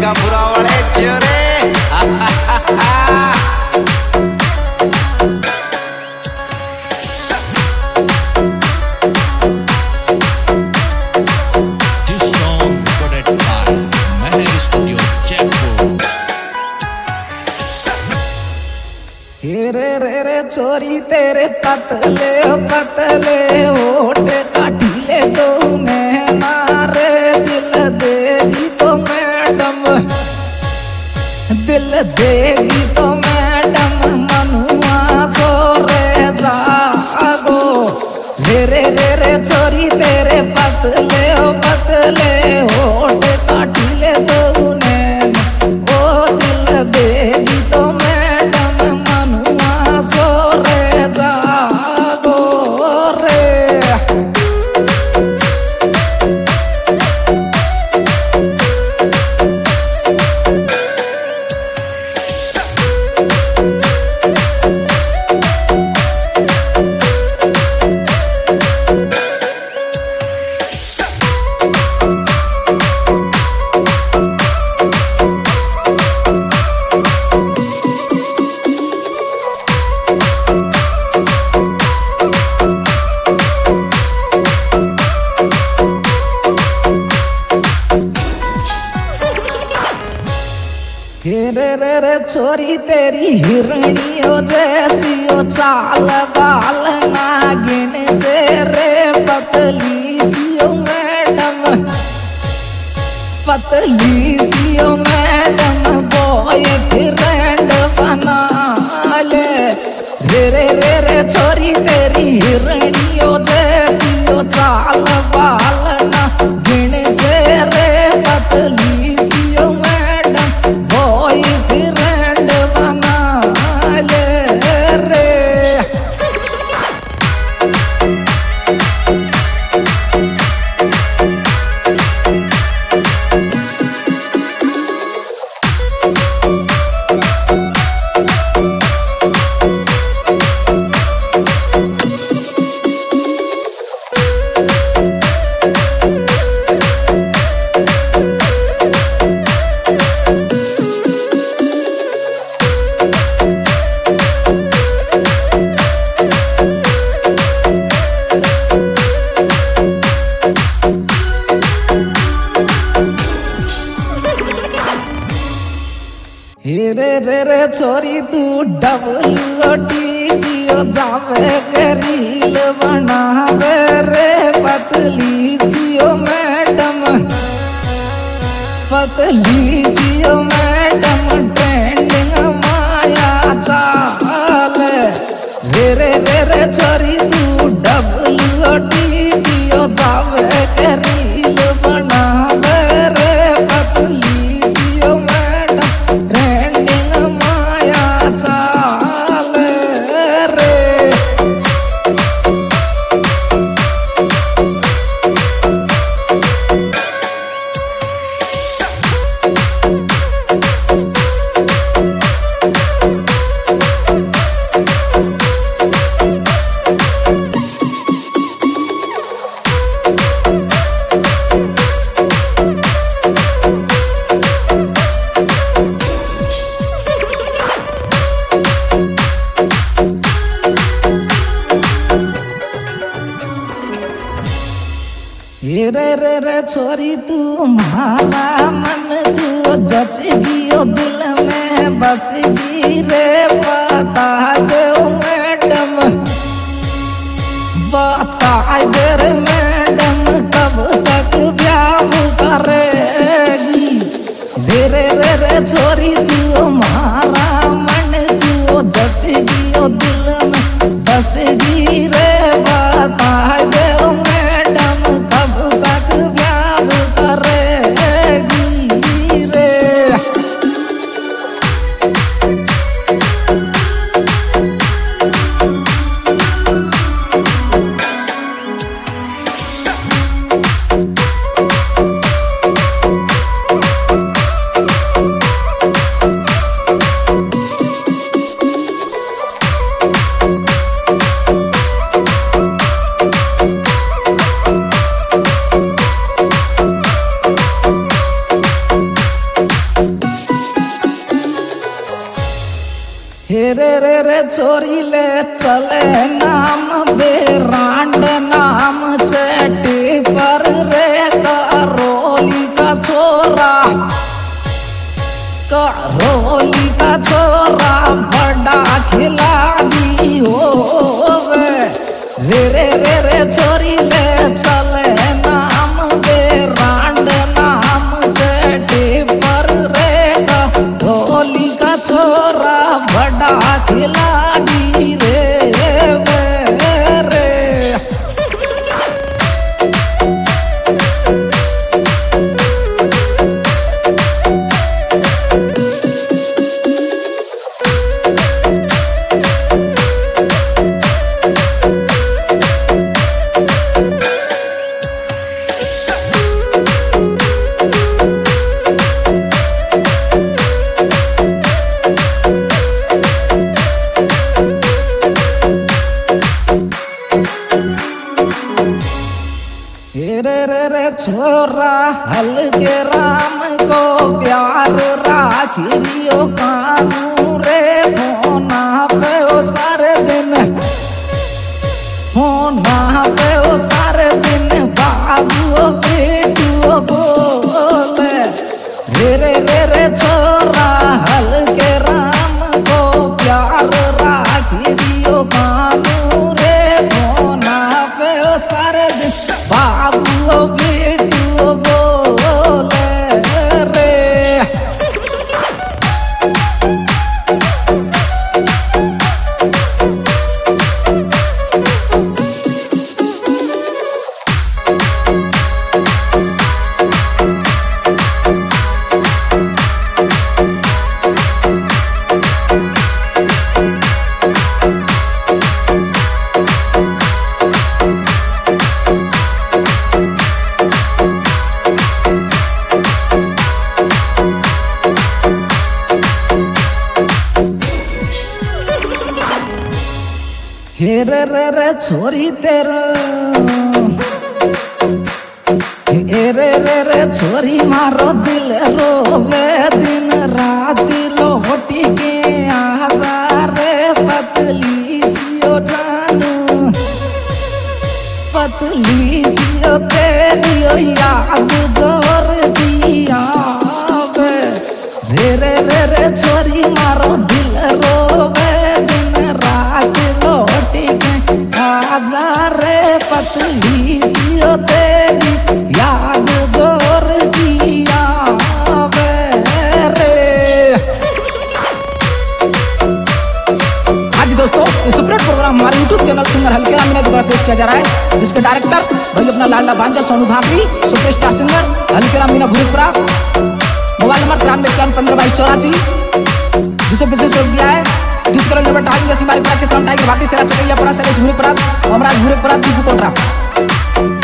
का बुरा वाले चोरे। रे रे रे चोरी तेरे पतले पतले होठ काटिले तूने मारे दिल देगी तो मैडम, दिल देगी तो मैडम मनुआ सो रे जागो। रे रे चोरी तेरे पतले पतले होठ काटिले तूने ओ दिल देगी तो रे छोरी तेरी हिरणियों जैसी ओ चाल बाल नागिन से रे पतली सियो मैडम, पतली सियो मैडम बॉयफ्रेंड बना ले। रे छोरी तेरी हिरणियों जैसी ओ चाल बाल नागिन से रे पतली सियो मैडम बॉयफ्रेंड बना ले रे। रे छोरी तू WOTO जावे रील बनावे रे पतली सियो मैडम, पतली सियो मैडम ट्रेंडिंग माया चाल। रे छोरी तू WOTO जावे रील बनावे रे पतली सियो मैडम ट्रेंडिंग माया चाल रे। रे छोरी तू मारा मन तू जच गियो दिल में बस गी रे बता दे मैडम, बता दे रे मैडम कब तक ब्याह करेगी। रे छोरी तू मारा मन तू जच गियो दिल में बस गी रे बता दे मैडम कब तक ब्याह करेगी रे। छोरी ले चले नाम बेरांड नाम चेटी पर रे करोली का छोरा करोली का छोरा बड़ा खिलाड़ी होवे रे रे रे छोरी ले चले नाम बेरांड नाम चेटी पर रे करोली का छोरा बड़ा खिलाड़ी रे रे छोरा हल्के राम को प्यार राखियो कानू रे फोना पे ओ सारे दिन फोना पे ओ सारे दिन बाबू बेटू बोले रे रे रे छोरा हल्के राम को प्यार राखियो कानू रे फोना पे ओ सारे दिन बाबू बेटू बोले रे रे रे रे छोरी तेरो रे रे रे छोरी मारो दिल रोवे दिन रात लोटी के आजा रे पतली सियो जानू पतली सियो तेरी याद जोर दिया रे रे रे रे छोरी मारो दिल रोवे दिन रात लोटी के आजा रे पतली सियो तेरी याद जोर दिया रे। आज दोस्तों ये सेपरेट प्रोग्राम हमारे YouTube channel singer Halke Ram Meena के द्वारा पेश किया जा रहा है, जिसके डायरेक्टर भाई अपना लाडला भांजा सोनू भाभी, superstar singer Halke Ram Meena Bhuripura. Mobile number 93 जिसे विशेष योग दिया है डिस कलर नंबर टाइम जैसी हमारी प्राक के सामने टाइगर भाटी सेरा चकैया परा सरेश भूरीपुरा, अमराज भूरीपुरा, दीपू कोटरा।